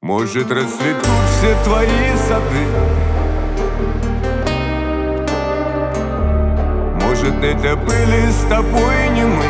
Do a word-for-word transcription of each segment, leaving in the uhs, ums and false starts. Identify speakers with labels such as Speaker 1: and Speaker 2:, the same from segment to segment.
Speaker 1: Может, расцветут все твои сады. Может, это были с тобой не мы.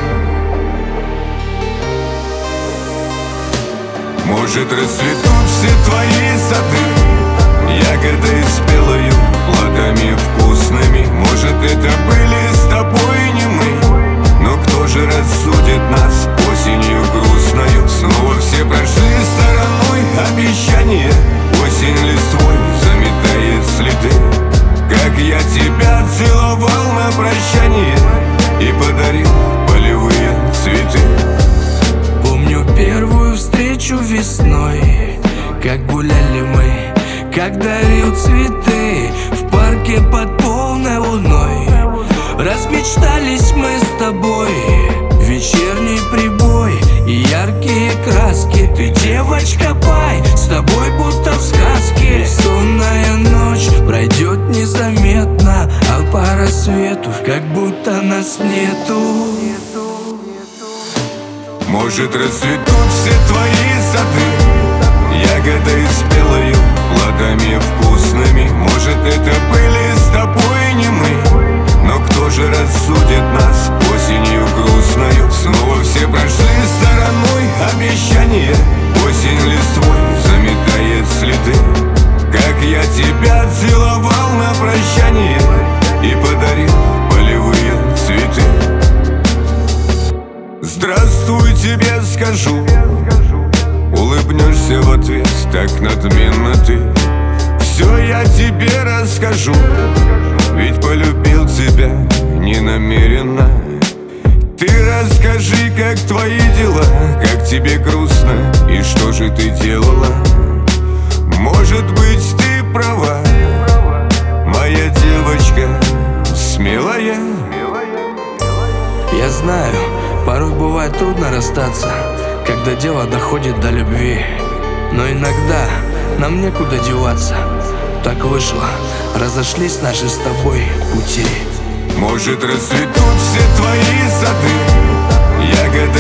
Speaker 1: Может, расцветут все твои сады ягодой спелою, плодами вкусными. Может, это были с тобой не мы. Но кто же рассудит нас осенью грустною? Снова все прошли стороной обещания. Осень листвой заметает следы. Как я тебя целовал на прощание и подарил полевые цветы.
Speaker 2: Помню первую встречу весной, как гуляли мы, как дарил цветы в парке под полной луной. Размечтались мы с тобой, вечерний прибой и яркие краски. Ты девочка пай, с тобой будто в сказке. Сонная ночь пройдет незаметно, а по рассвету как будто нас нету.
Speaker 1: Может, расцветут все твои сады ягодой спелою, плодами вкусными. Может, это были с тобой не мы. Но кто же рассудит нас осенью грустною? Снова все прошли стороной обещания. Осень листвой заметает следы. Как я тебя целовал на прощание и подарил полевые цветы. Здравствуй, тебе скажу, улыбнешься в ответ так надменно ты. Все я тебе расскажу, ведь полюбил тебя не намеренно. Ты расскажи, как твои дела, как тебе грустно и что же ты делала. Может быть, ты права, моя девочка смелая.
Speaker 2: Я знаю, порой бывает трудно расстаться, когда дело доходит до любви. Но иногда нам некуда деваться. Так вышло, разошлись наши с тобой пути.
Speaker 1: Может, расцветут все твои сады ягоды